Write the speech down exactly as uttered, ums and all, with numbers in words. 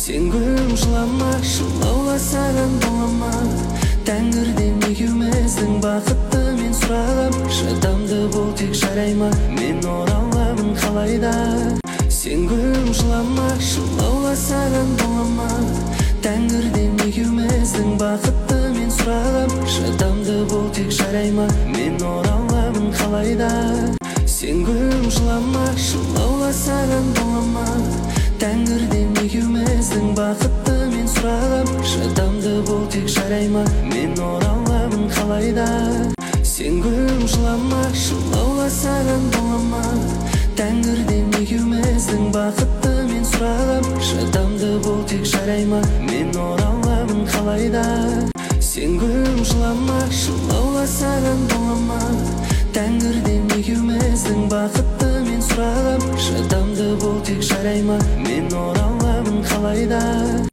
Сен гүлім жылама, жылауға саған болама. Тәңірден екеуміздің бақытты мен сұрағам. Шыдамды бол тек жарайма, мен ораламын қалайда. Сен гүлім жылама, жылауға саған болама. Тәңірден екеуміздің бақытты мен сұрағам. Шыдамды бол тек жарайма, мен ораламын қалайда. Сен гүлім жылама, жылауға саған болама. Тәңірден екеуміздің бақытты мен сұрағам. Шыдамды бол тек жарайма, мен ораламын қалайда. Сен гүлім жылама, жылауға саған болама. Тәңірден екеуміздің бақытты мен сұрағам. Шыдамды бол тек жарайма, мен ораламын қалайда. Сен гүлім жылама, жылауға саған болама. Тәңірден екеуміздің бақытты мен сұрағам. Шыдамды бол тек жарайма, мен ораламын қалайда.